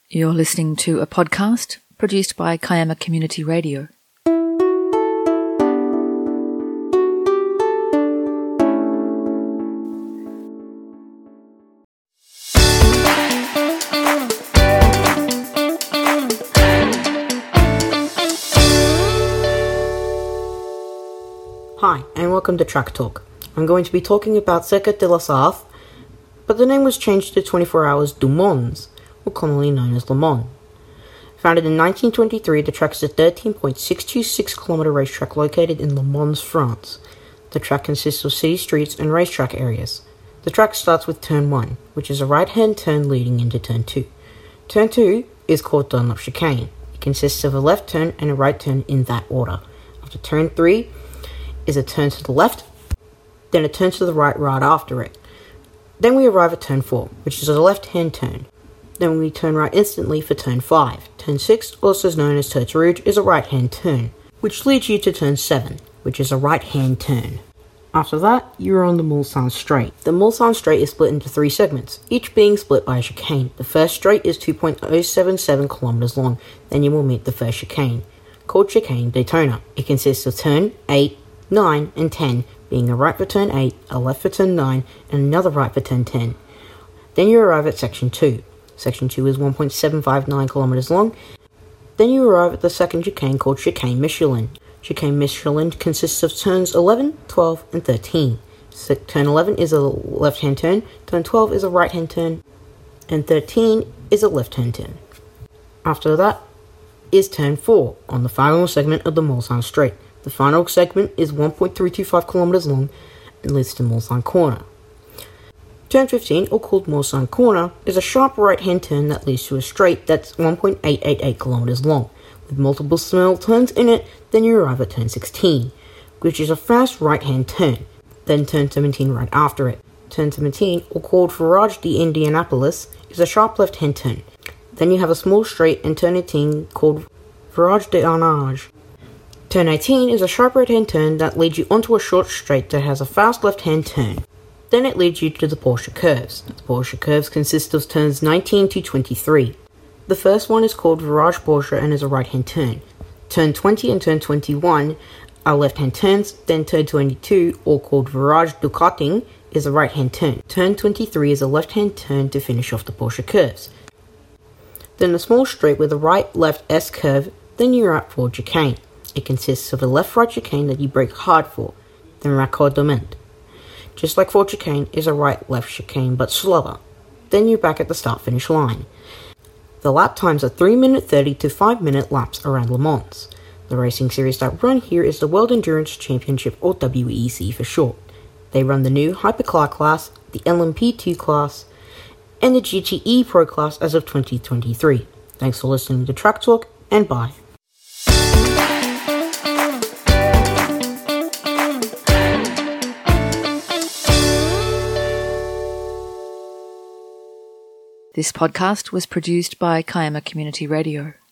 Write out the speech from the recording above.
You're listening to a podcast produced by Kiama Community Radio. Hi, and welcome to Track Talk. I'm going to be talking about Circuit de la Sarthe, but the name was changed to 24 Hours du Mans, or commonly known as Le Mans. Founded in 1923, the track is a 13.626 km racetrack located in Le Mans, France. The track consists of city streets and racetrack areas. The track starts with Turn 1, which is a right-hand turn leading into Turn 2. Turn 2 is called Dunlop Chicane. It consists of a left turn and a right turn in that order. After Turn 3 is a turn to the left, then a turn to the right after it. Then we arrive at Turn 4, which is a left-hand turn. Then we turn right instantly for Turn 5. Turn 6, also known as Tertre Rouge, is a right-hand turn, which leads you to Turn 7, which is a right-hand turn. After that, you are on the Mulsanne Straight. The Mulsanne Straight is split into 3 segments, each being split by a chicane. The first straight is 2.077 kilometers long, then you will meet the first chicane, called Chicane Daytona. It consists of Turn 8, 9, and 10, being a right for Turn 8, a left for Turn 9, and another right for Turn 10. Then you arrive at Section 2. Section 2 is 1.759 kilometers long. Then you arrive at the second chicane called Chicane Michelin. Chicane Michelin consists of turns 11, 12, and 13. Turn 11 is a left-hand turn, turn 12 is a right-hand turn, and 13 is a left-hand turn. After that is Turn 4 on the final segment of the Mulsanne Straight. The final segment is 1.325 kilometers long and leads to Mulsanne Corner. Turn 15, or called Mulsanne Corner, is a sharp right-hand turn that leads to a straight that's 1.888 kilometers long. With multiple small turns in it, then you arrive at Turn 16, which is a fast right-hand turn. Then Turn 17 right after it. Turn 17, or called Virage d'Indianapolis, is a sharp left-hand turn. Then you have a small straight and Turn 18 called Virage d'Arnage. Turn 18 is a sharp right-hand turn that leads you onto a short straight that has a fast left-hand turn. Then it leads you to the Porsche Curves. The Porsche Curves consist of turns 19 to 23. The first one is called Virage Porsche and is a right-hand turn. Turn 20 and Turn 21 are left-hand turns. Then Turn 22, or called Virage du Karting, is a right-hand turn. Turn 23 is a left-hand turn to finish off the Porsche Curves. Then a small straight with a right-left S-curve, then you're at Ford Chicane. It consists of a left-right chicane that you brake hard for, then raccordement. Just like Ford Chicane is a right-left chicane but slower. Then you're back at the start-finish line. The lap times are 3 minute 30 to 5 minute laps around Le Mans. The racing series that run here is the World Endurance Championship, or WEC for short. They run the new Hypercar class, the LMP2 class, and the GTE Pro class as of 2023. Thanks for listening to Track Talk, and bye. This podcast was produced by Kiama Community Radio.